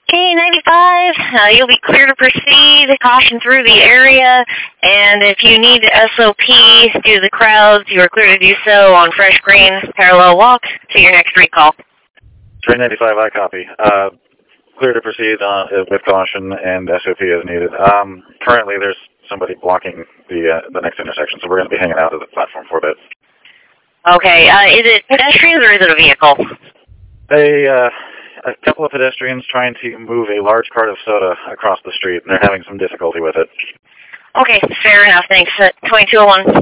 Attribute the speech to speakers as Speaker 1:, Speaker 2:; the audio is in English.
Speaker 1: K95, you'll be clear to proceed, caution through the area, and if you need SOP due to the crowds, you are clear to do so on Fresh Green, parallel walk to your next recall.
Speaker 2: Train 95, I copy. Clear to proceed with caution and SOP as needed. Currently, there's somebody blocking the next intersection, so we're going to be hanging out at the platform for a bit.
Speaker 1: Okay, is it pedestrians or is it a vehicle?
Speaker 2: A couple of pedestrians trying to move a large cart of soda across the street, and they're having some difficulty with it.
Speaker 1: Okay, fair enough, thanks. 2201.